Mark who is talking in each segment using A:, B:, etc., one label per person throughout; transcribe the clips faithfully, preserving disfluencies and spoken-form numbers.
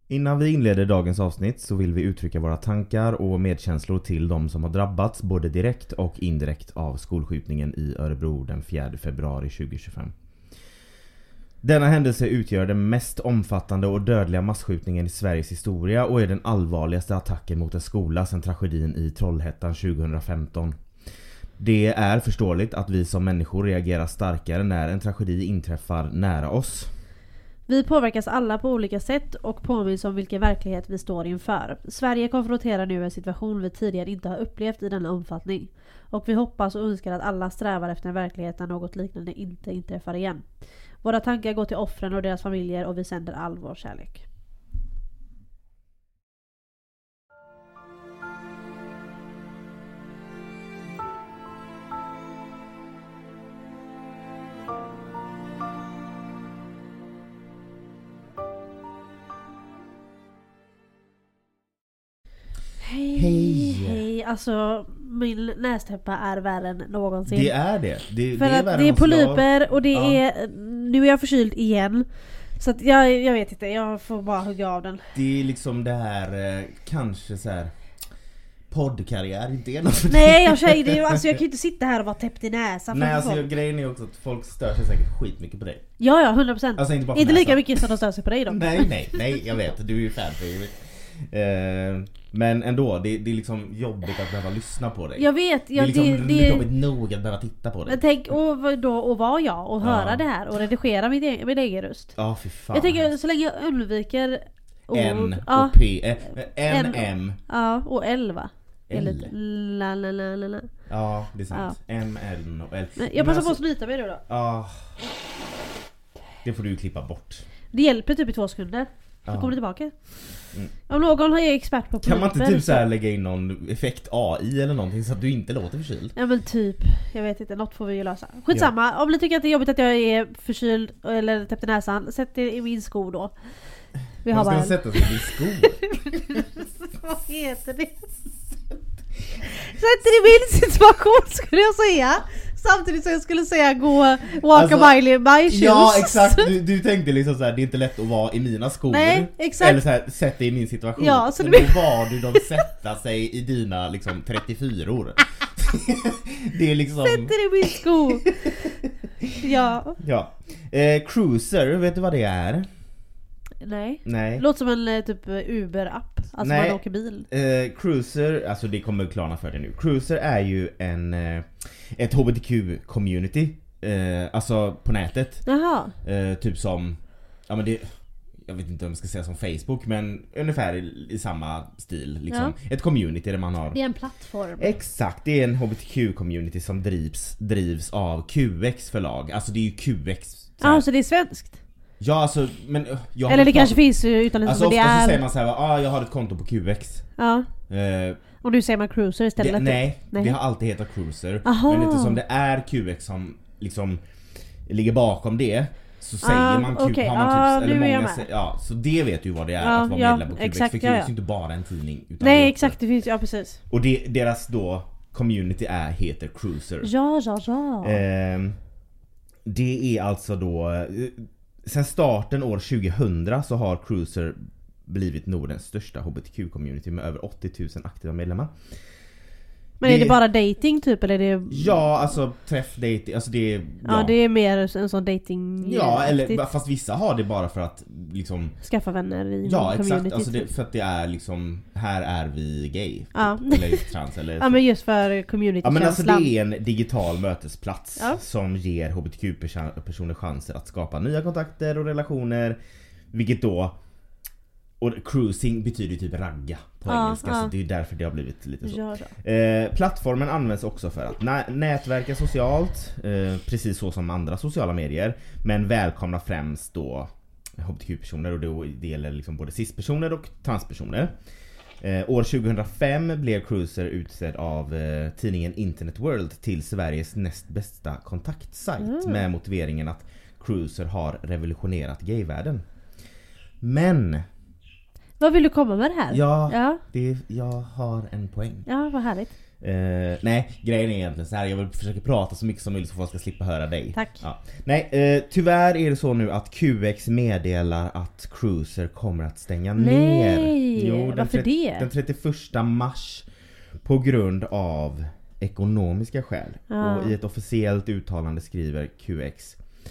A: Innan vi inleder dagens avsnitt så vill vi uttrycka våra tankar och medkänslor till de som har drabbats både direkt och indirekt av skolskjutningen i Örebro den fjärde februari tjugohundratjugofem. Denna händelse utgör den mest omfattande och dödliga massskjutningen i Sveriges historia och är den allvarligaste attacken mot en skola sedan tragedin i Trollhättan tjugohundrafemton. Det är förståeligt att vi som människor reagerar starkare när en tragedi inträffar nära oss.
B: Vi påverkas alla på olika sätt och påminns om vilken verklighet vi står inför. Sverige konfronterar nu en situation vi tidigare inte har upplevt i denna omfattning. Och vi hoppas och önskar att alla strävar efter en verklighet där något liknande inte inträffar igen. Våra tankar går till offren och deras familjer och vi sänder all vår kärlek. Hej, hej, hej. Alltså, min nästäppa är värre än någonsin.
A: Det är det. det
B: För
A: det är
B: att det är polyper och det
A: ja.
B: är... Nu är jag förkyld igen. Så att jag, jag vet inte, jag får bara hugga av den.
A: Det är liksom det här, eh, kanske så här poddkarriär, inte är något för
B: Nej, jag säger det. Alltså jag kan ju inte sitta här och vara täppt i näsan.
A: Nej, alltså jag, grejen är också att folk stör sig säkert skitmycket på dig.
B: Ja, ja, hundra procent.
A: Alltså, inte bara
B: inte lika
A: näsan.
B: mycket som de stör sig på dig då.
A: Nej, nej, nej, jag vet. Du är ju fan för eh, men ändå, det, det är liksom jobbigt att behöva lyssna på dig.
B: Jag vet,
A: ja, det är liksom
B: det,
A: det,
B: det,
A: jobbigt nog att behöva titta på dig.
B: Men tänk, och då och vara jag och höra
A: ja.
B: det här och redigera min egen, min egen röst.
A: Ja, fy fan.
B: Jag tänker så länge jag undviker ord,
A: N och
B: ja,
A: P, eh, N,
B: N,
A: M.
B: Ja, och elva.
A: L.
B: La, la, la, la, la.
A: Ja, det är sant.
B: Ja.
A: M, N och L.
B: Men jag passar
A: alltså,
B: på att snyta mig då då.
A: Ja. Det får du klippa bort.
B: Det hjälper typ i två sekunder. Så
A: ja.
B: kommer det tillbaka.
A: Mm.
B: Om någon är expert på
A: kan man inte typ så här lägga in någon effekt A I eller någonting så att du inte låter förkyld?
B: Ja men typ, jag vet inte, något får vi ju lösa. Skitsamma, ja. Om ni tycker att det är jobbigt att jag är förkyld eller täppt i näsan, sätt er i min sko då. Vi har
A: ska
B: bara
A: en... sätta sig i din sko?
B: Vad heter det? Sätt er i min situation skulle jag säga. Samtidigt som jag skulle säga gå walk alltså, a mile in my shoes.
A: Ja, exakt. Du, du tänkte liksom så här, det är inte lätt att vara i mina skor.
B: Nej, exakt.
A: Eller så här, sätt dig i min situation.
B: Ja, så
A: men
B: det...
A: då var du de sätta sig i dina liksom trettiofyror. Det är liksom...
B: Sätt er i min sko. Ja.
A: Ja. Eh, cruiser, vet du vad det är?
B: Nej.
A: Nej.
B: Låter som en typ Uber-app. Alltså
A: Nej.
B: man åker bil.
A: Eh, cruiser, alltså det kommer klarna för dig nu. Cruiser är ju en eh, ett H B T Q-community. Eh, alltså på nätet.
B: Jaha.
A: Eh, typ som, ja men det, jag vet inte om jag ska säga som Facebook, men ungefär i, i samma stil liksom. Ja. Ett community där man har...
B: Det är en plattform.
A: Exakt, det är en H B T Q-community som drivs, drivs av Q X förlag. Alltså det är ju Q X.
B: Ja, ah, så det är svenskt?
A: Ja, alltså, men jag
B: eller det kanske finns utan
A: alltså,
B: men det
A: ofta
B: är...
A: så säger man så här, ah, jag har ett konto på Q X.
B: Ja.
A: Eh,
B: och nu säger man cruiser istället.
A: Det, nej, nej, det har alltid hetat cruiser.
B: Aha.
A: Men eftersom det är Q X som liksom ligger bakom det, så säger
B: ah,
A: man Q X.
B: Okay.
A: Har man
B: ah,
A: typ, eller många
B: säger,
A: ja, så det vet ju vad det är
B: ah,
A: att vara
B: ja,
A: medlem på Q X.
B: exakt,
A: för Q X
B: ja, ja.
A: är inte bara en tidning. Utan
B: nej,
A: det
B: exakt, det finns ja precis.
A: Och det, deras då community är, heter cruiser.
B: Ja, ja, ja.
A: Eh, det är alltså då... Sen starten år tjugohundra så har Cruiser blivit Nordens största H B T Q-community med över åttio tusen aktiva medlemmar.
B: Men det, är det bara dating typ eller är det...
A: Ja, alltså träff dating, alltså det är... Ja,
B: ja det är mer en sån dating.
A: Ja, eller fast vissa har det bara för att liksom...
B: skaffa vänner i
A: ja,
B: community.
A: Ja, exakt, alltså det, för att det är liksom, här är vi gay.
B: Ja.
A: Typ, eller trans eller...
B: ja, men just för community.
A: Ja, men alltså det är en digital mötesplats
B: ja. Som
A: ger H B T Q-personer chanser att skapa nya kontakter och relationer, vilket då... Och cruising betyder typ ragga på
B: ja,
A: engelska,
B: ja.
A: så det är därför det har blivit lite så.
B: Ja, ja.
A: Eh, plattformen används också för att nä- nätverka socialt, eh, precis så som andra sociala medier, men välkomna främst då H B T Q-personer, och då det gäller liksom både cis-personer och transpersoner. Eh, år tjugohundrafem blev Cruiser utsedd av eh, tidningen Internet World till Sveriges näst bästa kontaktsajt mm. med motiveringen att Cruiser har revolutionerat gayvärlden. Men
B: vad vill du komma med det här?
A: Ja,
B: ja.
A: Det, jag har en poäng.
B: Ja, vad härligt.
A: Eh, nej, grejen är egentligen så här. Jag vill försöka prata så mycket som möjligt så folk ska slippa höra dig.
B: Tack.
A: Ja. Nej, eh, tyvärr är det så nu att Q X meddelar att Cruiser kommer att stänga
B: Nej,
A: ner. Jo, den
B: varför det?
A: Den trettioförsta mars på grund av ekonomiska skäl.
B: Ja.
A: Och i ett officiellt uttalande skriver Q X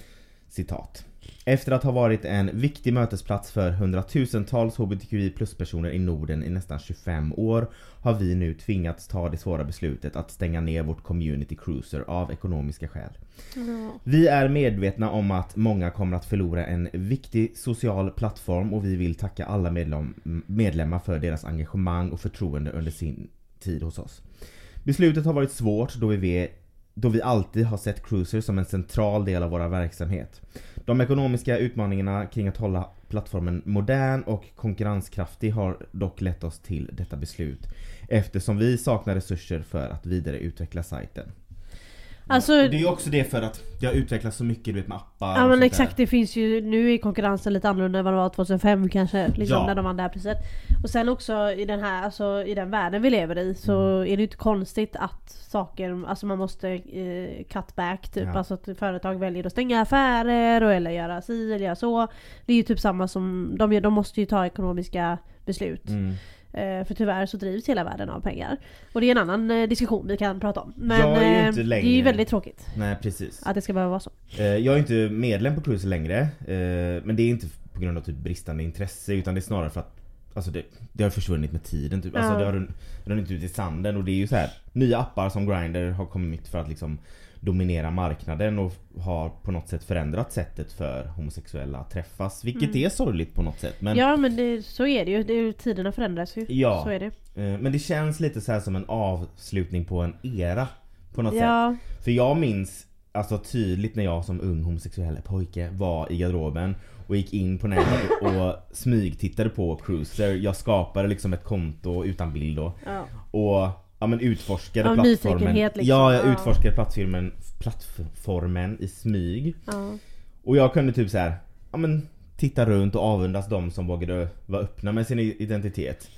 A: citat: efter att ha varit en viktig mötesplats för hundratusentals H B T Q I plus-personer i Norden i nästan tjugofem år har vi nu tvingats ta det svåra beslutet att stänga ner vårt community Cruiser av ekonomiska skäl.
B: Mm.
A: Vi är medvetna om att många kommer att förlora en viktig social plattform och vi vill tacka alla medlem- medlemmar för deras engagemang och förtroende under sin tid hos oss. Beslutet har varit svårt då vi vet då vi alltid har sett Cruiser som en central del av vår verksamhet. De ekonomiska utmaningarna kring att hålla plattformen modern och konkurrenskraftig har dock lett oss till detta beslut, eftersom vi saknar resurser för att vidareutveckla sajten.
B: Alltså,
A: det är ju också det för att det har utvecklats så mycket, du vet, med appar.
B: ja men exakt,
A: där.
B: Det finns ju, nu är konkurrensen lite annorlunda än vad det var tjugohundrafem kanske, liksom,
A: Ja.
B: när de vann det här priset. Och sen också i den här, alltså i den världen vi lever i så
A: Mm.
B: är det ju inte konstigt att saker, alltså man måste eh, cut back typ,
A: Ja.
B: alltså att företag väljer att stänga affärer och eller göra si eller göra så. Det är ju typ samma som, de, de måste ju ta ekonomiska beslut.
A: Mm.
B: För tyvärr så drivs hela världen av pengar. Och det är en annan eh, diskussion vi kan prata om. Men
A: Jag är ju
B: eh,
A: inte
B: det
A: längre-
B: är ju väldigt tråkigt
A: Nej, precis.
B: att det ska behöva vara så.
A: Eh, Jag är inte medlem på Cruiser längre, eh, men det är inte på grund av typ bristande intresse, utan det är snarare för att alltså det, det har försvunnit med tiden typ. Alltså
B: Ja.
A: det har run- runnit ut i sanden, och det är ju så här, nya appar som Grindr har kommit för att liksom dominera marknaden och har på något sätt förändrat sättet för homosexuella att träffas, vilket
B: Mm.
A: är sorgligt på något sätt. Men,
B: Ja men det, så är det ju, det är ju, tiderna förändras ju.
A: Ja.
B: Så är det.
A: eh, men det känns lite så här som en avslutning på en era på något sätt.
B: Ja,
A: För jag minns alltså tydligt när jag som ung homosexuell pojke var i garderoben och gick in på nätet och smygtittade på Cruiser. Jag skapade liksom ett konto utan bild då.
B: ja.
A: Och ja, men utforskade
B: Ja,
A: plattformen.
B: nyfikenhet liksom.
A: Ja, jag
B: Ja.
A: utforskade plattformen, plattformen i smyg.
B: ja.
A: Och jag kunde typ så här, ja men titta runt och avundas dem som vågade vara öppna med sin identitet.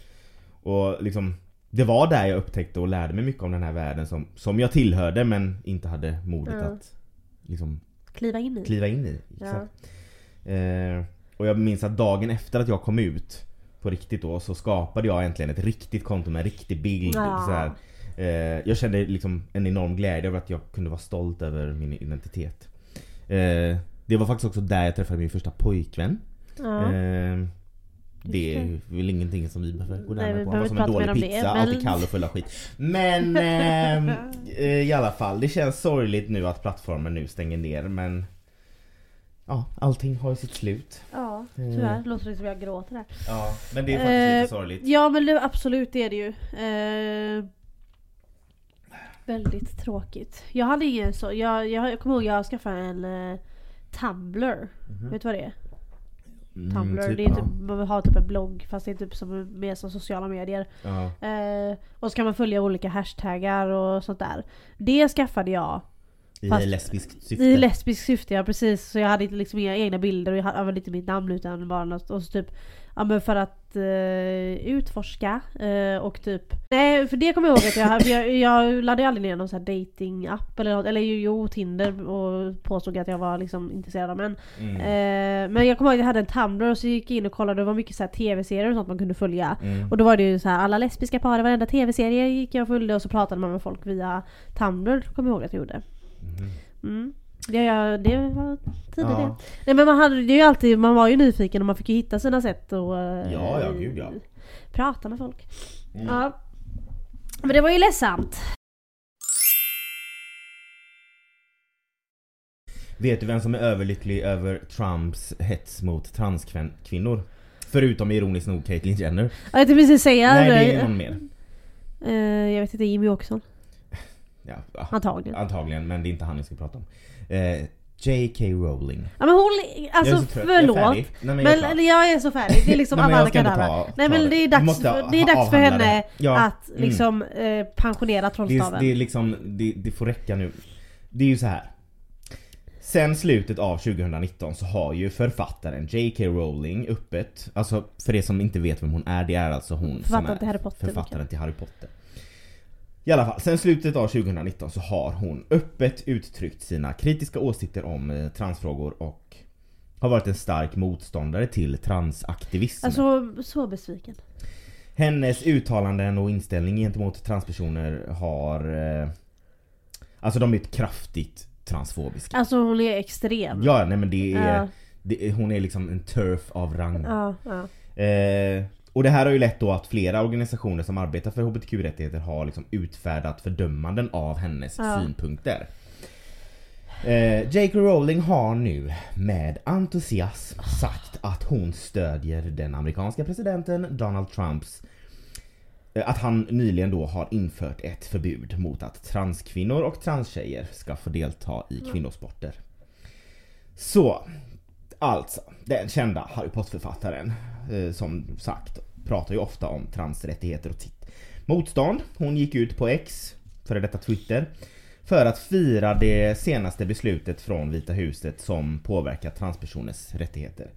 A: Och liksom, det var där jag upptäckte och lärde mig mycket om den här världen som, som jag tillhörde men inte hade modet
B: Ja.
A: att liksom
B: Kliva in i.
A: kliva in i.
B: Ja.
A: Exakt. Eh, och jag minns att dagen efter att jag kom ut på riktigt då, så skapade jag äntligen ett riktigt konto med en riktig bild.
B: Ja.
A: Så här. Eh, jag kände liksom en enorm glädje över att jag kunde vara stolt över min identitet. Eh, det var faktiskt också där jag träffade min första pojkvän.
B: Ja.
A: Eh, det är
B: Just
A: väl ingenting som vi behöver gå
B: Nej, vi
A: närmare på. Han
B: behöver
A: var som en
B: inte prata
A: dålig
B: mer om det,
A: pizza,
B: men-
A: alltid kall och full av skit. Men ehm, eh, i alla fall, det känns sorgligt nu att plattformen nu stänger ner. Men ja, allting har ju sitt slut.
B: Ja, tyvärr. Det låter det som jag gråter där.
A: Ja, men det är faktiskt
B: Eh,
A: lite sorgligt.
B: Ja men det, absolut det är det ju. Eh, väldigt tråkigt. Jag hade ingen så, jag, jag, jag kommer ihåg jag skaffade en eh, Tumblr.
A: Mhm.
B: Vet du vad det är?
A: Mm,
B: Tumblr,
A: typ,
B: det är
A: ja.
B: typ, man har typ en blogg fast det är typ som, mer som sociala medier.
A: Ja.
B: Eh, och så kan man följa olika hashtaggar och sånt där. Det skaffade jag
A: I
B: Fast-
A: lesbiskt syfte.
B: i lesbisk syfte, ja precis. Så jag hade inte liksom inga egna bilder och jag använde inte mitt namn utan bara något, och så typ ja, men för att eh, utforska eh, och typ nej, för det kommer jag ihåg att jag, för jag, jag laddade aldrig ner någon sån här dating-app eller något, eller jo, Tinder, och påstod att jag var liksom intresserad av män.
A: Mm.
B: Eh, men jag kommer ihåg att jag hade en Tumblr och så gick jag in och kollade, det var mycket så här tv-serier och sånt man kunde följa.
A: Mm.
B: Och då var det ju så här, alla lesbiska par i varenda tv-serie gick jag och följde, och så pratade man med folk via Tumblr, kommer jag ihåg att jag gjorde.
A: Mhm.
B: Mm. Det, jag, det var tidigt
A: Ja.
B: det. Nej men man hade det är ju alltid, man var ju nyfiken och man fick ju hitta sina sätt och eh,
A: Ja, ja, gud, ja.
B: prata med folk.
A: Mm.
B: Ja. Men det var ju ledsamt.
A: Vet du vem som är överlycklig över Trumps hets mot transkvinnor? Förutom ironiskt nog Caitlyn Jenner.
B: Ja, jag tänkte precis säga
A: Nej, det är någon mer.
B: eh, jag vet inte, Jimmy Åkesson.
A: Ja, ja,
B: Antagligen.
A: antagligen, men det är inte han jag ska prata om. Eh, J K Rowling.
B: Ja men hon, alltså
A: Jag är så trött. Jag är
B: förlåt.
A: färdig. Nej, men
B: Men,
A: jag är klar.
B: eller jag är så färdig. Det är liksom
A: Nej, men
B: Amanda
A: jag ska inte
B: Kadavra.
A: ta-
B: Nej
A: ta
B: men
A: det.
B: det är
A: Vi
B: dags,
A: måste
B: för, det är
A: ha-
B: dags för
A: avhandla
B: henne
A: det. Ja.
B: att
A: Mm.
B: liksom eh, pensionera
A: Det, är-
B: trollstaven.
A: det är liksom det, det får räcka nu. Det är ju så här. Sen slutet av tjugonitton så har ju författaren J K Rowling öppet, alltså för er som inte vet vem hon är, det är alltså hon
B: Författaren
A: som är
B: till Harry Potter,
A: författaren till Harry Potter. I alla fall, sen slutet av tjugonitton så har hon öppet uttryckt sina kritiska åsikter om eh, transfrågor och har varit en stark motståndare till transaktivism.
B: Alltså, så besviken.
A: Hennes uttalanden och inställning gentemot transpersoner har... Eh, alltså de är kraftigt transfobiska.
B: Alltså hon är extrem.
A: Ja, nej men det är...
B: Ja.
A: Det, hon är liksom en turf av rang.
B: Ja, ja.
A: Eh, och det här har ju lett då att flera organisationer som arbetar för hbtq-rättigheter har liksom utfärdat fördömanden av hennes
B: Ja.
A: synpunkter. Eh, J K Rowling har nu med entusiasm sagt att hon stödjer den amerikanska presidenten Donald Trumps eh, att han nyligen då har infört ett förbud mot att transkvinnor och transtjejer ska få delta i kvinnosporter. Så, alltså, den kända Harry Potter-författaren eh, som sagt pratar ju ofta om transrättigheter och titt. motstånd. Hon gick ut på X, före detta Twitter, för att fira det senaste beslutet från Vita huset som påverkar transpersoners rättigheter.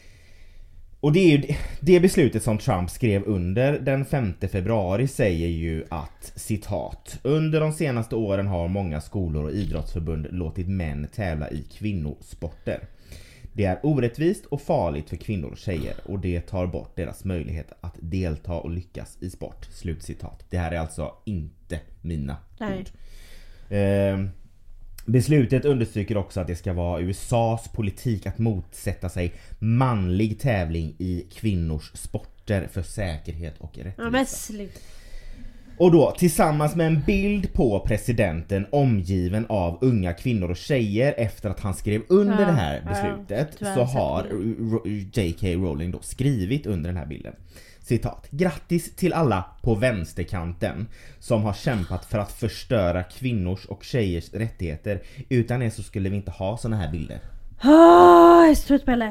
A: Och det är ju det beslutet som Trump skrev under den femte februari säger ju att, citat, under de senaste åren har många skolor och idrottsförbund låtit män tävla i kvinnosporter. Det är orättvist och farligt för kvinnor och tjejer och det tar bort deras möjlighet att delta och lyckas i sport. Slutcitat. Det här är alltså inte mina
B: Nej.
A: ord. Eh, beslutet understryker också att det ska vara U S A:s politik att motsätta sig manlig tävling i kvinnors sporter för säkerhet och rättvisa.
B: Ja, men slut.
A: Och då tillsammans med en bild på presidenten omgiven av unga kvinnor och tjejer efter att han skrev under
B: Ja,
A: det här
B: ja,
A: beslutet
B: tyvärr
A: så
B: sett
A: har
B: det.
A: J K Rowling då skrivit under den här bilden. Citat. Grattis till alla på vänsterkanten som har kämpat för att förstöra kvinnors och tjejers rättigheter. Utan er så skulle vi inte ha såna här bilder.
B: Åh, jag är slut Pelle.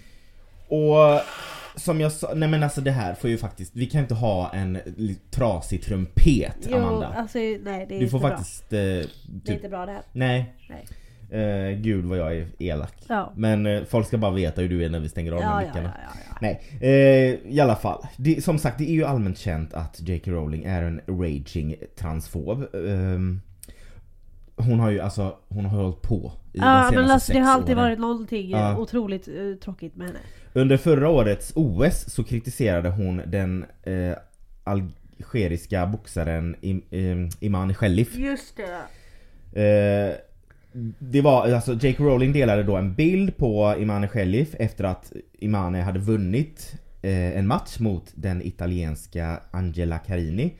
A: Och som jag sa, nej men alltså det här får ju faktiskt, vi kan inte ha en trasig trumpet,
B: Jo,
A: Amanda.
B: alltså nej, det är
A: Du
B: inte
A: får
B: bra.
A: faktiskt eh,
B: Det är
A: typ,
B: inte bra det här.
A: nej,
B: Nej.
A: eh, gud vad jag är elak.
B: Ja.
A: Men eh, folk ska bara veta hur du är när vi stänger av de
B: Ja,
A: här
B: ja,
A: mickarna.
B: ja, ja, ja.
A: Nej, eh, i alla fall. Det, som sagt, det är ju allmänt känt att J K Rowling är en raging transfob. Um, hon har ju alltså, hon har hållit på i de
B: Ja,
A: senaste
B: men alltså, det
A: sex
B: har alltid
A: åren.
B: varit någonting
A: Ja.
B: ja. otroligt uh, tråkigt med henne.
A: Under förra årets O S så kritiserade hon den eh, algeriska boxaren Im, eh, Iman Khelif.
B: Just det.
A: Eh, det var, alltså J K Rowling delade då en bild på Imane Khelif efter att Imane hade vunnit eh, en match mot den italienska Angela Carini.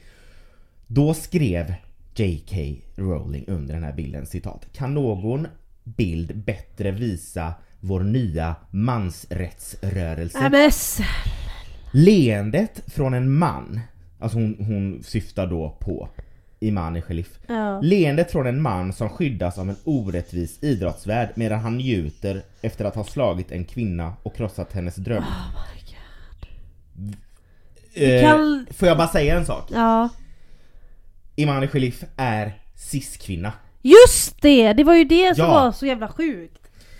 A: Då skrev J K Rowling under den här bilden, citat, kan någon bild bättre visa vår nya mansrättsrörelse?
B: M S.
A: Leendet från en man, alltså hon, hon syftar då på Imane Khelif.
B: Ja.
A: Leendet från en man som skyddas av en orättvis idrottsvärld medan han njuter efter att ha slagit en kvinna och krossat hennes dröm.
B: Oh my god.
A: Eh,
B: kan-
A: Får jag bara säga en sak?
B: Ja.
A: Imane Khelif är cis-kvinna.
B: Just det, det var ju det som
A: Ja.
B: var så jävla sjukt.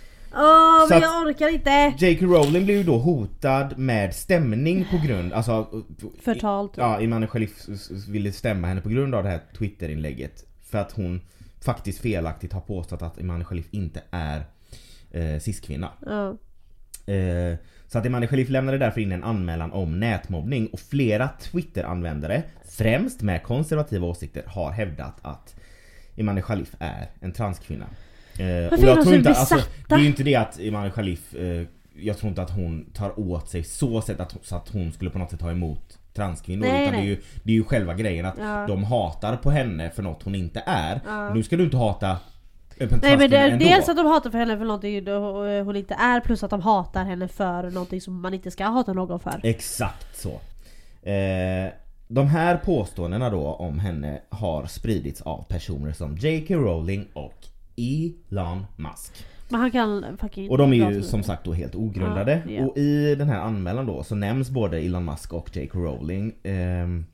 B: Åh,
A: Så
B: men
A: att-
B: jag orkar inte.
A: J K Rowling blev ju då hotad med stämning på grund, alltså
B: Förtalt.
A: ja, Imane Khelif s- s- ville stämma henne på grund av det här Twitter-inlägget för att hon faktiskt felaktigt har påstått att Imane Khelif inte är eh, cis-kvinna.
B: Ja.
A: Eh, så att Imane Khelif lämnade därför in en anmälan om nätmobbning och flera Twitter-användare, främst med konservativa åsikter, har hävdat att Imane Khelif är en transkvinna. Eh, och
B: är de så
A: inte, alltså,
B: besatta?
A: det är ju inte det att Imane Khelif, eh, jag tror inte att hon tar åt sig så sätt att, så att hon skulle på något sätt ta emot transkvinnor,
B: Nej,
A: utan
B: nej.
A: Det, är ju, det är ju själva grejen att
B: Ja.
A: de hatar på henne för något hon inte är.
B: Ja.
A: Nu ska du inte hata en
B: Nej, men det
A: transkvinna
B: är
A: ändå.
B: dels att de hatar för henne för någonting då hon inte är, plus att de hatar henne för någonting som man inte ska hata någon för.
A: Exakt så. Eh, de här påståendena då om henne har spridits av personer som J K Rowling och Elon Musk.
B: Men han kan fucking...
A: Och de är ju
B: prata
A: som
B: med
A: sagt då helt ogrundade.
B: Ja, ja.
A: Och i den här anmälan då så nämns både Elon Musk och J K Rowling. Ehm,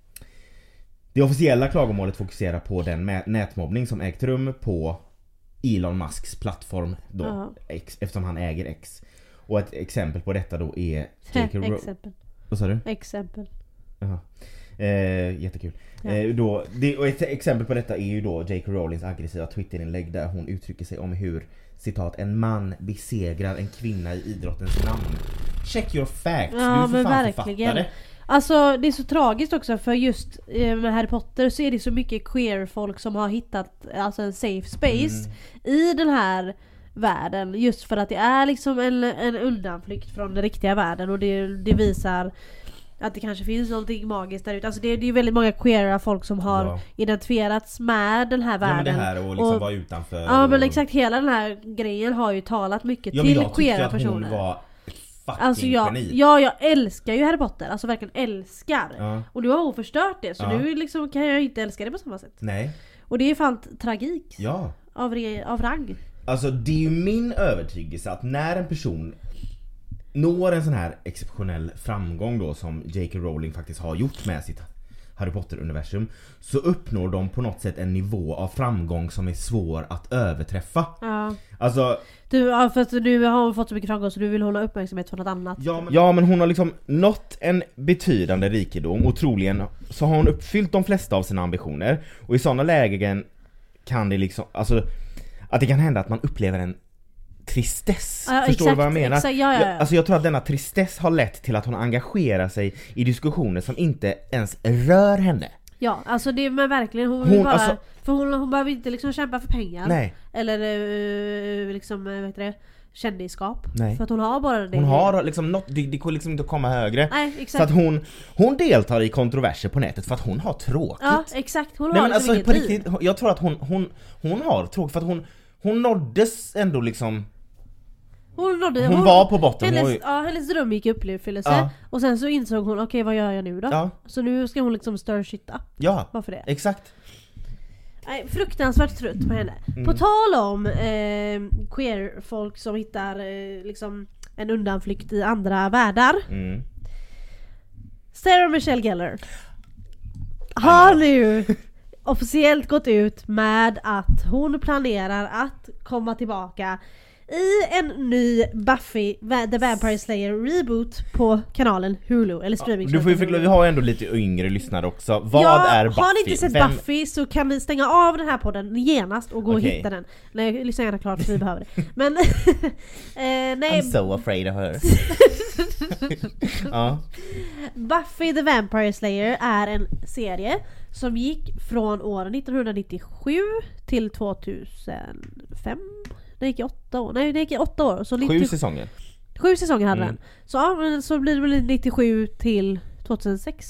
A: det officiella klagomålet fokuserar på den mä- nätmobbning som ägt rum på Elon Musks plattform då,
B: Ja.
A: X, eftersom han äger X. Och ett exempel på detta då är J K Rowling.
B: Exempel.
A: Vad sa du?
B: Exempel.
A: Jaha. Eh, jättekul.
B: Ja.
A: Eh, då, det, och ett exempel på detta är ju då J K Rowlings aggressiva Twitterinlägg där hon uttrycker sig om hur, citat, en man besegrar en kvinna i idrottens namn. Check your facts,
B: Ja,
A: du är för
B: men
A: fan
B: verkligen.
A: författare.
B: Alltså det är så tragiskt också, för just eh, med Harry Potter så är det så mycket queer-folk som har hittat alltså en safe space mm. i den här världen, just för att det är liksom en, en undanflykt från den riktiga världen, och det, det visar att det kanske finns någonting magiskt där ute. Alltså det, det är väldigt många queera folk som har ja. identifierats med den här världen.
A: Ja, men det här och liksom och, vara utanför.
B: Ja,
A: och...
B: men exakt, hela den här grejen har ju talat mycket
A: ja,
B: till
A: jag
B: queera
A: att
B: personer.
A: Hon var fucking
B: alltså jag,
A: geni.
B: ja, jag älskar ju Harry Potter. Alltså verkligen älskar.
A: Ja.
B: Och nu har hon förstört det. Så
A: ja.
B: nu liksom kan jag inte älska det på samma sätt.
A: Nej.
B: Och det är fan tragik.
A: Ja.
B: Av, re, av rang.
A: Alltså det är ju min övertygelse att när en person når en sån här exceptionell framgång då som J K Rowling faktiskt har gjort med sitt Harry Potter-universum, så uppnår de på något sätt en nivå av framgång som är svår att överträffa.
B: Ja.
A: Alltså
B: du, ja, för att nu har hon fått så mycket framgång så du vill hålla uppmärksamhet för något annat.
A: Ja men, ja, men hon har liksom nått en betydande rikedom och troligen så har hon uppfyllt de flesta av sina ambitioner, och i sådana lägen kan det liksom, alltså att det kan hända att man upplever en tristess.
B: Ja,
A: Förstår
B: exakt,
A: du vad jag menar?
B: Exakt, ja, ja, ja.
A: Jag, alltså jag tror att denna tristess har lett till att hon engagerar sig i diskussioner som inte ens rör henne.
B: Ja, alltså det är men verkligen hon,
A: hon
B: bara,
A: alltså,
B: för hon, hon behöver inte liksom kämpa för pengar.
A: Nej.
B: Eller uh, liksom, vad heter det? Kändisskap.
A: Nej.
B: För att hon har bara det.
A: Hon har liksom något, det, det går liksom inte att komma högre.
B: Nej, exakt.
A: Så att hon, hon deltar i kontroverser på nätet för att hon har tråkigt.
B: Ja, exakt. Hon
A: Nej,
B: har
A: men
B: liksom
A: alltså,
B: inget
A: på
B: liv.
A: riktigt, jag tror att hon, hon, hon har tråkigt för att hon, hon nåddes ändå liksom.
B: Hon, nådde,
A: hon, hon var på botten.
B: Hennes,
A: hon...
B: ja, hennes dröm gick i uppfyllelse.
A: Ja.
B: Och sen så insåg hon, okej okay, vad gör jag nu då?
A: Ja.
B: Så nu ska hon liksom stir shit up.
A: Ja,
B: varför det?
A: Exakt.
B: Nej, fruktansvärt trött på henne. Mm. På tal om eh, queer-folk som hittar eh, liksom en undanflykt i andra världar.
A: Mm.
B: Sarah Michelle Gellar har nu officiellt gått ut med att hon planerar att komma tillbaka i en ny Buffy The Vampire Slayer reboot på kanalen Hulu eller streaming.
A: Ja, du får ju förklara, vi har ändå lite yngre lyssnare också. Vad
B: ja,
A: är Buffy?
B: Har ni inte sett
A: Vem...
B: Buffy så kan ni stänga av den här podden genast och gå
A: okay.
B: och hitta den. Nej, lyssna gärna klart för vi behöver det. Men eh, nej.
A: I'm so afraid of her. Ja.
B: Buffy the Vampire Slayer är en serie som gick från år nittonhundranittiosju till tvåtusenfem. Det gick i åtta år. Nej, det gick i åtta år. Så
A: Sju
B: nittio...
A: säsonger.
B: Sju säsonger hade
A: mm.
B: den. Så, ja, så blir det väl nittiosju till tvåtusensex.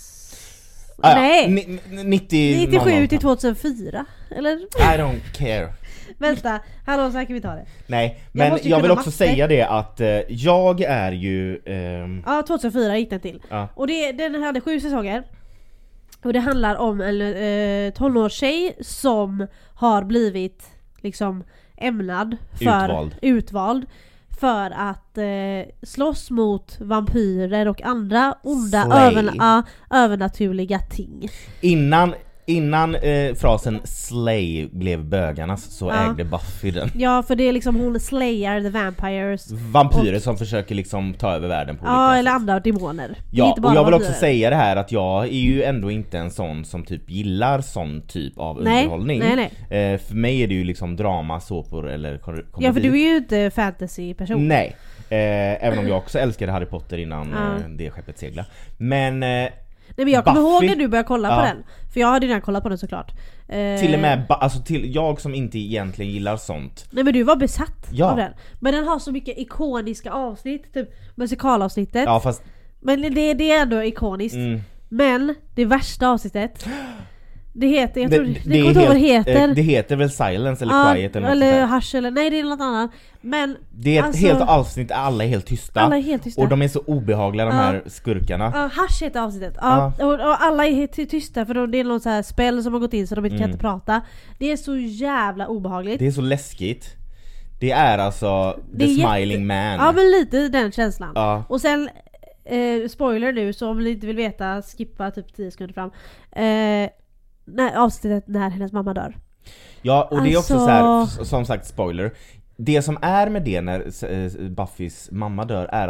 A: Ah,
B: Nej.
A: N- nittio
B: nittiosju till tvåtusenfyra. Eller?
A: I don't care.
B: Vänta, hallå, så här kan vi ta det.
A: Nej, men jag, jag vill också matte. säga det att eh, jag är ju... Ehm...
B: Ja, tvåtusenfyra gick den till.
A: Ja.
B: Och det, den hade sju säsonger. Och det handlar om en eh, tonårstjej som har blivit liksom ämnad för
A: utvald,
B: utvald för att eh, slåss mot vampyrer och andra onda över, uh, övernaturliga ting.
A: Innan Innan eh, frasen slay blev bögarnas så ja. ägde Buffy den.
B: Ja, för det är liksom hon slayar the vampires.
A: Vampyrer
B: och,
A: som försöker liksom ta över världen på
B: ja,
A: olika
B: eller
A: sätt.
B: andra demoner.
A: Ja, och jag vill
B: vampyrer.
A: också säga det här att jag är ju ändå inte en sån som typ gillar sån typ av
B: nej,
A: underhållning.
B: Nej, nej.
A: Eh, för mig är det ju liksom drama, såpor eller komedi.
B: Ja, för du är ju inte fantasy-person.
A: Nej, eh, även om jag också älskade Harry Potter innan
B: ja.
A: eh, det skeppet segla. Men... Eh,
B: Nej, men jag kommer
A: Buffy,
B: ihåg när du började kolla
A: ja.
B: på den. För jag hade redan kollat på den såklart.
A: Eh, till och med, alltså till jag som inte egentligen gillar sånt.
B: Nej, men du var besatt
A: ja.
B: av den. Men den har så mycket ikoniska avsnitt. Typ musikalavsnittet.
A: Ja, fast...
B: Men det, det är ändå ikoniskt. Mm. Men det värsta avsnittet, det heter, jag tror det, det, det, helt, vad det heter.
A: Det heter väl Silence eller
B: ah,
A: Quiet eller,
B: eller Hush eller nej, det är något annat. Men
A: det är ett
B: alltså,
A: helt avsnitt, alla är helt tysta.
B: Alla är helt tysta.
A: Och de är så obehagliga, de
B: ah.
A: här skurkarna.
B: Ja, ah, Hush heter avsnittet. Ja, ah. och, och alla är helt tysta för det är någon så här spel som har gått in så de inte mm. kan inte prata. Det är så jävla obehagligt.
A: Det är så läskigt. Det är alltså
B: det
A: The
B: är
A: Smiling
B: jätte...
A: Man.
B: Ja, men lite den känslan.
A: Ja.
B: Och sen eh, spoiler nu, så om ni inte vill veta, skippa typ tio sekunder fram. Eh, när, avsnittet när hennes mamma dör.
A: Ja, och
B: alltså...
A: det är också så här, som sagt spoiler. Det som är med det när Buffys mamma dör är att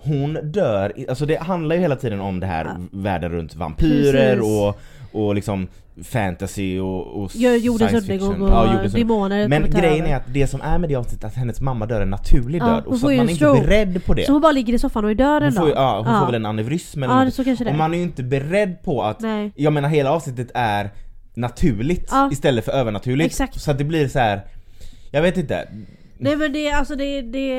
A: hon dör, alltså det handlar ju hela tiden om det här ja. världen runt vampyrer och, och liksom fantasy och, och
B: jordens undergång och ja, demoner.
A: Men grejen är att det som är med det avsnittet att hennes mamma dör en naturlig ja, död och så att man är inte beredd på det.
B: Så hon bara ligger i soffan och är död en dag.
A: Ja, hon ja. får väl en aneurysm eller
B: ja,
A: något.
B: så kanske det.
A: Och man är ju inte beredd på att
B: Nej.
A: jag menar hela avsnittet är naturligt ja. istället för övernaturligt.
B: Exakt.
A: Så att det blir så här, jag vet inte.
B: Nej men det alltså det det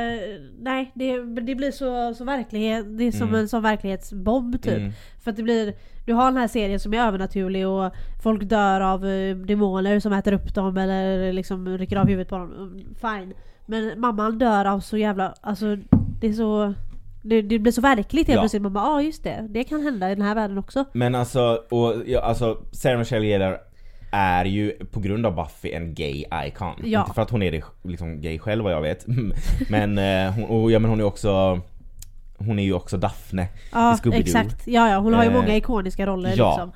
B: nej det det blir så så verklighet det är som mm. en sån verklighetsbomb typ mm. för att det blir du har den här serien som är övernaturlig och folk dör av uh, demoner som äter upp dem eller liksom rycker av huvudet på dem. Fine. Men mamman dör av så jävla alltså det är så det, det blir så verkligt helt ja. plötsligt man bara ja ah, just det det kan hända i den här världen också.
A: Men alltså och ja, alltså Sarah Michelle Gellar är ju på grund av Buffy en gay icon. Ja. Inte för att hon är det, liksom gay själv vad jag vet. Men, eh, hon, och, ja, men hon är också hon är ju också Daphne
B: ja,
A: i Scooby-Doo.
B: Exakt. Ja, ja, hon har ju
A: eh,
B: många ikoniska roller
A: ja.
B: liksom.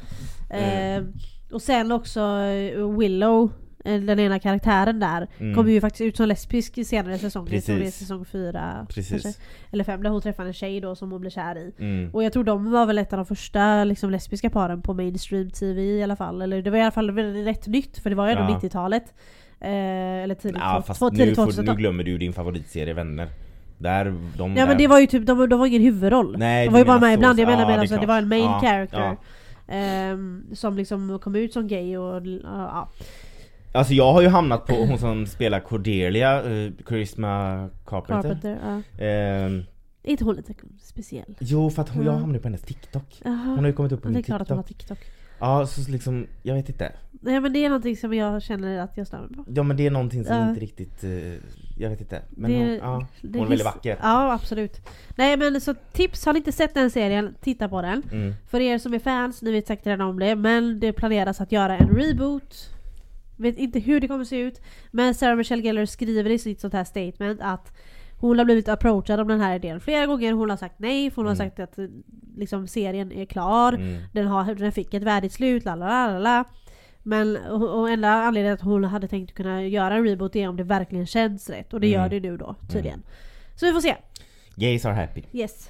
B: Eh, och sen också Willow, den ena karaktären där mm. kommer ju faktiskt ut som lesbisk i senare säsonger.
A: Precis.
B: Jag tror det är säsong fyra kanske, eller fem där hon träffar en tjej då som hon blir kär i.
A: Mm.
B: Och jag tror de var väl ett av de första liksom, lesbiska paren på mainstream tv i alla fall. Eller det var i alla fall rätt nytt för det var ju ändå ja. nittiotalet. Eh, eller tidigt,
A: ja, fast nu, får, nu glömmer du din favoritserie Vänner. Där, de
B: ja
A: där...
B: men det var ju typ, de, de var ingen huvudroll.
A: Nej,
B: de var ju bara med
A: så,
B: ibland. Jag menar
A: ja,
B: med
A: det,
B: alltså, det var en main
A: ja,
B: character
A: ja.
B: Um, som liksom kom ut som gay och ja.
A: Alltså jag har ju hamnat på hon som spelar Cordelia, uh, Charisma Carpenter.
B: Carpenter ja.
A: um,
B: Är inte hon lite speciell?
A: Jo, för att hon, jag hamnade på hennes TikTok. Aha. Hon har ju kommit upp på
B: min
A: TikTok.
B: Det är klart att hon har TikTok.
A: Ja, så liksom, jag vet inte.
B: Nej, men det är någonting som jag känner att jag stämmer på.
A: Ja, men det är någonting som
B: uh.
A: inte riktigt, uh, jag vet inte. Men
B: det,
A: hon, ja,
B: det
A: hon är väldigt vacker.
B: Ja, absolut. Nej, men så tips, har ni inte sett den serien, titta på den.
A: Mm.
B: För er som är fans, ni vet säkert redan om det. Men det planeras att göra en reboot. Vet inte hur det kommer se ut. Men Sarah Michelle Gellar skriver i sitt sånt här statement att hon har blivit approachad om den här idén flera gånger. Hon har sagt nej, för hon mm. har sagt att liksom, serien är klar. Mm. Den, har, den fick ett värdigt slut. Lalalala. Men och enda anledningen att hon hade tänkt kunna göra en reboot är om det verkligen känns rätt. Och det mm. gör det nu då, tydligen. Mm. Så vi får se.
A: Gays are happy.
B: Yes.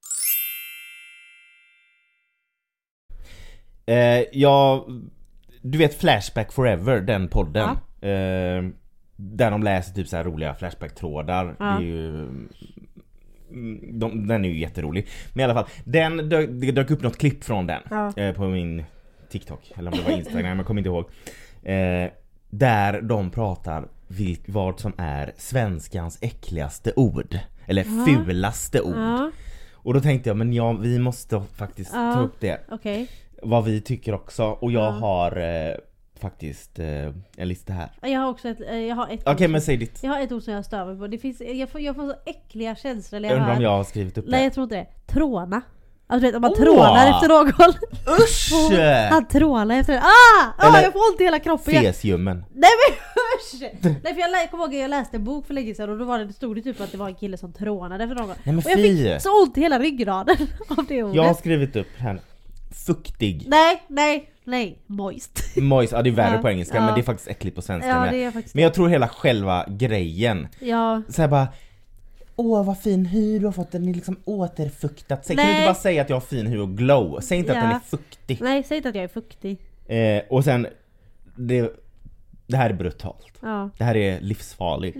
A: Eh, ja, du vet Flashback Forever, den podden.
B: Ja.
A: Eh, där de läser typ så här roliga flashback-trådar.
B: Ja.
A: Det är ju... De, den är ju jätterolig. Men i alla fall, den dök, det dök upp något klipp från den
B: ja.
A: eh, på min TikTok. Eller om det var Instagram, jag kommer inte ihåg. Eh, där de pratar vilk, vad som är svenskans äckligaste ord. Eller ja. fulaste ord. Ja. Och då tänkte jag, men ja, vi måste faktiskt
B: ja.
A: ta upp det.
B: Okay.
A: Vad vi tycker också. Och jag
B: ja.
A: har... Eh, faktiskt eh, en lista här.
B: Jag har också ett jag har ett
A: Okej, okay, men säg ditt.
B: Jag har ett ord som jag stör mig på. Det finns jag får jag får så äckliga känslor när
A: jag,
B: jag
A: undrar
B: hör.
A: om jag har skrivit upp det.
B: Nej, jag tror inte det. Tråna. Alltså vet om man oh! trånar efter någon.
A: Usch!
B: Han trånar efter. Ah! Ah, jag får ont i hela kroppen.
A: Fesiummen.
B: Nej men usch. Nej, för jag, jag kommer ihåg att jag läste en bok för länge sedan och då var det, det stod det typ att det var en kille som trånade efter någon.
A: Nej, men
B: och jag fick så ont i hela ryggraden av det ordet.
A: Jag har skrivit upp här. Fuktig.
B: Nej, nej, nej. Moist.
A: Moist, ja det är värre
B: ja,
A: på engelska
B: ja.
A: men det är faktiskt äckligt på svenska
B: ja,
A: med.
B: det är faktiskt
A: men jag tror hela själva grejen.
B: Ja.
A: Så här bara, åh vad fin hy du har fått, den är liksom återfuktat. Kan du inte bara säga att jag har fin hy och glow? Säg inte
B: ja.
A: att den är fuktig.
B: Nej, säg inte att jag är fuktig.
A: Eh, och sen, det, det här är brutalt.
B: Ja.
A: Det här är livsfarligt.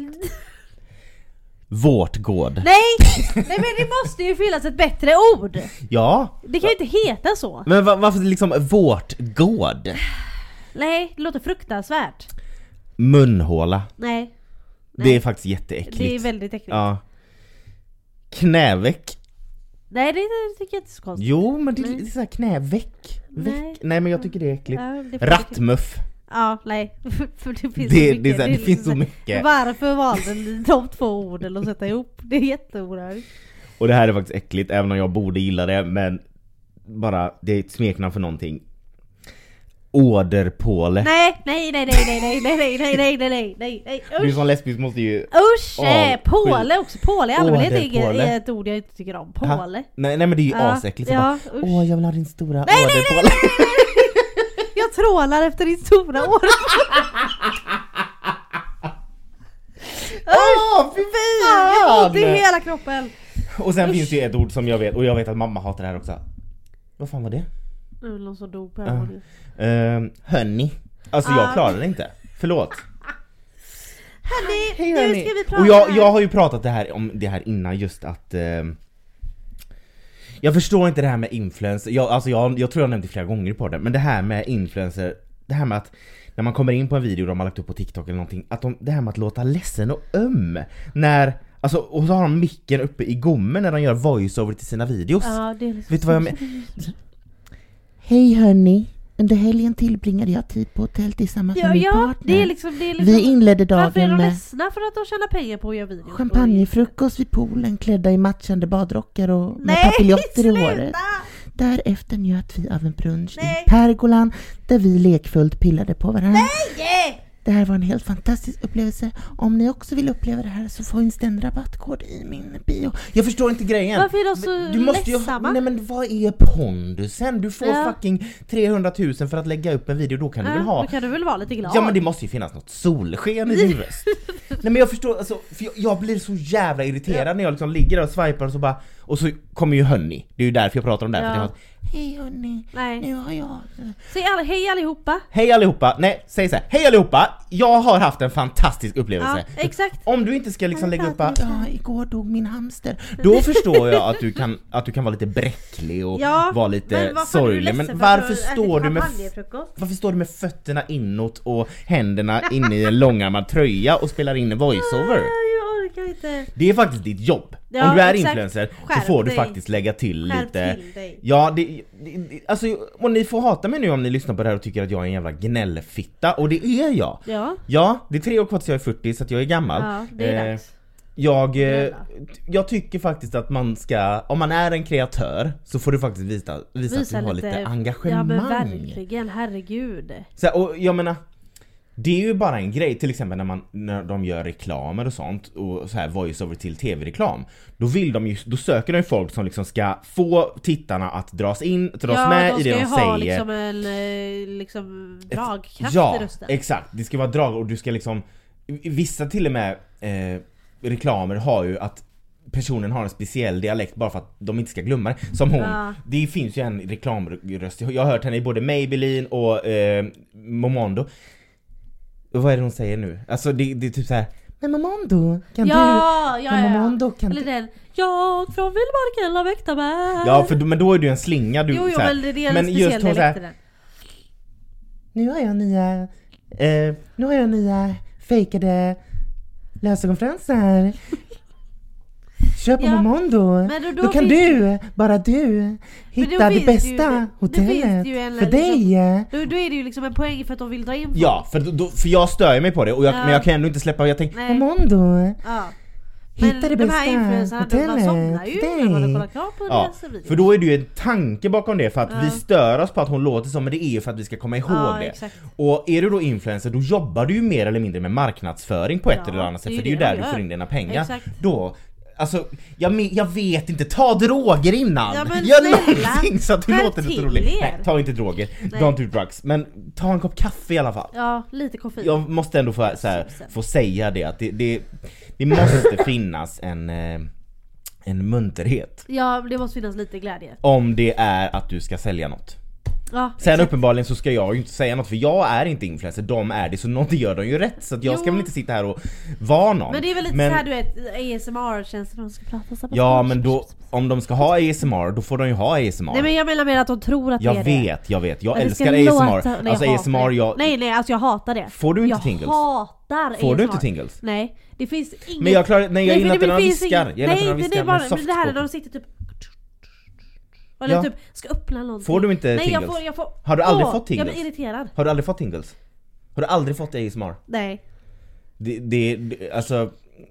A: Vårtgård.
B: Nej, nej men det måste ju finnas ett bättre ord.
A: Ja.
B: Det kan ju inte heta så.
A: Men var, varför liksom vårtgård?
B: Nej, det låter fruktansvärt.
A: Munhåla.
B: Nej. nej.
A: Det är faktiskt jätteäckligt.
B: Det är väldigt äckligt.
A: Ja. Knäveck.
B: Nej, det, det tycker jag inte är så konstigt.
A: Jo, men det, det är så här knäveck. Nej. nej, men jag tycker det är äckligt. Ja, det är Rattmuff.
B: Ja, nej. För det finns
A: det,
B: så mycket.
A: Det, är så här, det,
B: det
A: finns så mycket.
B: Varför valde de två orden att sätta ihop? Det är jätteorärt.
A: Och det här är faktiskt äckligt, även om jag borde gilla det. Men bara, det är ett smeknamn för någonting. Åderpåle.
B: Nej, nej, nej, nej, nej, nej, nej, nej, nej, nej, nej, nej.
A: Du som lesbisk måste ju...
B: Usch, oh, påle också. Påle i allmänhet är ett ord jag inte tycker om. Påle.
A: Nej, nej, men det är ju ja, asäckligt.
B: Ja,
A: bara, åh, jag vill ha din stora
B: nej,
A: åderpåle.
B: Nej, nej, nej. Jag trålar efter din stora år.
A: Åh, fy fan!
B: Det är hela kroppen.
A: Och sen Usch. finns det ju ett ord som jag vet, och jag vet att mamma hatar det här också. Vad fan var det?
B: Det var någon som dog på
A: uh, uh, Hörni. Alltså jag klarar det inte. Förlåt.
B: Hörni,
A: Hej,
B: hörni. Nu ska vi prata
A: och jag,
B: här.
A: jag har ju pratat det här, om det här innan, just att uh, jag förstår inte det här med influencer. Jag, alltså jag, jag tror jag har nämnt det flera gånger på det. Men det här med influencer, det här med att när man kommer in på en video de har lagt upp på TikTok eller någonting, att de, det här med att låta ledsen och öm när, alltså, och så har de micken uppe i gommen när de gör voiceover till sina videos.
B: Ja, det är liksom.
A: Vet du vad jag menar? Hej hörni, under helgen tillbringade jag tid på hotell tillsammans
B: ja,
A: med min
B: ja,
A: partner.
B: Det är liksom, det är liksom,
A: vi inledde dagen
B: varför är de
A: med
B: ledsna för att de tjänar pengar på att göra videos?
A: champagnefrukost vid poolen, klädda i matchande badrockar och med
B: Nej,
A: papiljotter i
B: sluta!
A: håret. Därefter njöt vi av en brunch Nej. i pergolan där vi lekfullt pillade på varandra.
B: Nej!
A: Det här var en helt fantastisk upplevelse. Om ni också vill uppleva det här så finns det en rabattkod i min bio. Jag förstår inte grejen.
B: Varför är de så
A: du måste ju,
B: ledsamma?
A: Nej men vad är pondusen? Du får
B: Ja.
A: fucking trehundratusen för att lägga upp en video. Då kan
B: ja,
A: du väl ha...
B: Då kan du väl vara lite glad.
A: Ja men det måste ju finnas något solsken i din röst. Nej men jag förstår, alltså, för jag, jag blir så jävla irriterad ja. när jag liksom ligger där och swipar och så bara... Och så kommer ju hörni. Det är ju därför jag pratar om det här. Ja. För jag har, hej hörni,
B: Nej.
A: nu har jag...
B: Säg alla, hej allihopa.
A: Hej allihopa, nej, säg så här. Hej allihopa, jag har haft en fantastisk upplevelse.
B: Ja, exakt.
A: Om du inte ska liksom lägga upp bara, ja, igår dog min hamster. Då förstår jag att du kan, att du kan vara lite bräcklig och ja, vara lite men sorglig. Men varför står, du med, varför står du med fötterna inåt och händerna inne i en långärmad tröja och spelar in en voiceover?
B: Inte.
A: Det är faktiskt ditt jobb.
B: Ja,
A: om du är
B: exakt.
A: influencer
B: Skärp
A: så får
B: dig.
A: du faktiskt lägga till
B: Skärp
A: lite
B: till dig.
A: Ja, det, det, alltså, och ni får hata mig nu om ni lyssnar på det här och tycker att jag är en jävla gnällfitta. Och det är jag.
B: Ja,
A: ja det är tre år kvar tills jag är fyrtio så att jag är gammal.
B: Ja, det är
A: eh,
B: dags.
A: Jag, eh, jag tycker faktiskt att man ska, om man är en kreatör så får du faktiskt visa, visa, visa att du har lite, lite engagemang.
B: Ja men verkligen, herregud.
A: Så, och jag menar, det är ju bara en grej, till exempel när, man, när de gör reklamer och sånt och så här voiceover till tv-reklam. Då vill de ju, då söker de folk som liksom ska få tittarna att dras in, dras
B: ja,
A: med
B: de
A: i det de
B: ha
A: säger.
B: Liksom en liksom dragkraft
A: ja,
B: i rösten.
A: Exakt. Det ska vara drag och du ska liksom, vissa till och med eh, reklamer har ju att personen har en speciell dialekt bara för att de inte ska glömma det. Som hon. Ja. Det finns ju en reklamröst. Jag har hört henne i både Maybelline och eh, Momondo. Vad är det hon säger nu? Alltså det, det är typ så här. Men Momondo, kan
B: ja,
A: du?
B: Ja,
A: men
B: ja,
A: Momondo, kan
B: eller den. Jag från Villmarken la väkta med.
A: Ja, för men då är du en slinga du
B: jo, jo,
A: så här.
B: Men det är en
A: men
B: speciell
A: just hon så här, nu har jag nya eh, nu har jag nya fejkade lösögonfransar. Köp på ja, Momondo. Då, då, då kan du, bara du, hitta det bästa ju, hotellet det en, för dig.
B: Liksom, då, då är det ju liksom en poäng för att de vill dra in folk.
A: Ja, för, då, för jag stör mig på det. Och jag, ja. Men jag kan ändå inte släppa. Jag tänker, Momondo. Ja. Hitta men det
B: de
A: bästa hotellet.
B: Man somnar ju när man har kollat klart på
A: ja,
B: det.
A: För då är det ju en tanke bakom det. För att ja. vi stör oss på att hon låter som. Men det är ju för att vi ska komma ihåg
B: ja,
A: det.
B: Exakt.
A: Och är du då influencer, då jobbar du ju mer eller mindre med marknadsföring på ett ja, eller annat sätt. För det är ju där du får in dina pengar. Exakt. Då Alltså, jag, jag vet inte. Ta droger innan.
B: Ja,
A: gör någonting så att du låter lite roligt.
B: Er.
A: Nej, ta inte droger. Nej. Don't do drugs. Men ta en kopp kaffe i alla fall.
B: Ja, lite koffein.
A: Jag måste ändå få, så här, få säga det. Att det, det, det måste finnas en, en munterhet.
B: Ja, det måste finnas lite glädje.
A: Om det är att du ska sälja något.
B: Ja,
A: sen exakt. Uppenbarligen så ska jag ju inte säga något. För jag är inte influencer, de är det. Så någonting gör de ju rätt. Så att jag jo. ska väl inte sitta här och vara någon.
B: Men det är väl lite men, så här, du vet, A S M R-tjänster de ska prata så.
A: Ja, men då, om de ska ha A S M R, då får de ju ha A S M R.
B: Nej, men jag menar mer att de tror att
A: jag
B: det är
A: vet,
B: det.
A: Jag vet, jag älskar A S M R.
B: Låta, nej,
A: alltså A S M R, jag...
B: Nej, nej, alltså jag hatar det.
A: Får du inte
B: jag
A: tingles?
B: Jag hatar
A: Får
B: A S M R.
A: du inte tingles?
B: Nej, det finns inget.
A: Men jag klarar, nej jag gillar inte när de viskar.
B: Jag
A: gillar inte när de
B: viskar.
A: Nej,
B: bara, men det här är de sitter typ... Eller ja. typ, ska öppna någonting.
A: Får du inte
B: nej,
A: tingles?
B: Jag får, jag får...
A: Har du aldrig
B: Åh,
A: fått tingles?
B: Jag blir irriterad.
A: Har du aldrig fått tingles? Har du aldrig fått A S M R?
B: Nej.
A: Det, det, det alltså...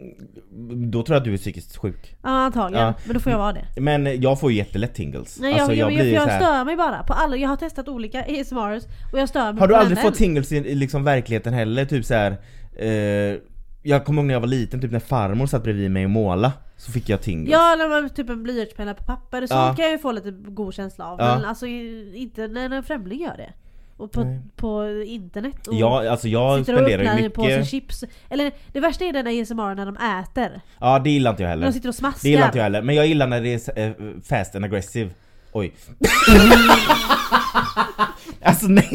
A: Då tror jag att du är psykiskt sjuk.
B: Ja, antagligen. Ja. Men då får jag vara det.
A: Men jag får ju jättelätt tingles.
B: Nej,
A: alltså,
B: jag, jag,
A: jag, blir
B: jag, jag
A: så här...
B: stör mig bara på alla. Jag har testat olika A S M Rs och jag stör mig.
A: Har du
B: på
A: aldrig
B: henne.
A: fått tingles i, i liksom verkligheten heller? Typ så här... Eh, jag kommer ihåg när jag var liten, typ när farmor satt bredvid mig och måla, så fick jag tingles.
B: Ja, när man typ en blyertspenna på papper. Så
A: ja.
B: kan jag ju få lite god känsla av.
A: Ja.
B: Men alltså inte när en främling gör det. och på, på internet. Och
A: ja, alltså jag
B: sitter och
A: spenderar ju
B: öppnar
A: mycket...
B: på sig chips. Eller det värsta är den A S M R när de äter.
A: Ja, det gillar inte jag heller.
B: De sitter och smaskar.
A: Det gillar inte jag heller. Men jag gillar när det är äh, fast and aggressive. Oj. Alltså nej.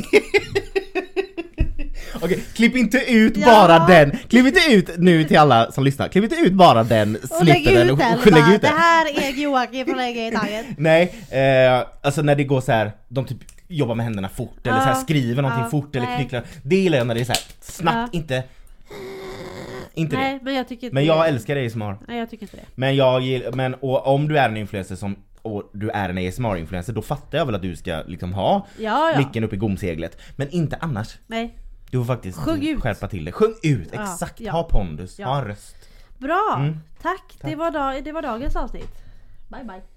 A: Okej, klipp inte ut
B: ja.
A: bara den. Klipp inte ut nu till alla som lyssnar. Klipp inte ut bara den. Slipp den och, och lägg ut den.
B: Det här är Joakim från Lägga i taget.
A: Nej, eh, alltså när det går så här, de typ jobbar med händerna fort ja. Eller så här skriver någonting ja. Fort eller knycklar. Det gillar jag när det är så här snabbt, ja. Inte inte
B: nej,
A: det.
B: Men jag tycker inte
A: Men jag
B: det.
A: älskar A S M R.
B: Nej, jag tycker inte det.
A: Men jag gillar, men och om du är en influencer som och du är en A S M R-influencer, då fattar jag väl att du ska liksom ha
B: ja, ja.
A: micken upp i gomseglet. Men inte annars.
B: Nej.
A: Du får faktiskt
B: Sjung
A: skärpa till det. Sjung ut,
B: ja,
A: exakt.
B: ja.
A: Ha pondus,
B: ja.
A: ha en röst.
B: Bra,
A: mm.
B: tack. Tack. Det, var dag, det var dagens avsnitt. Bye bye.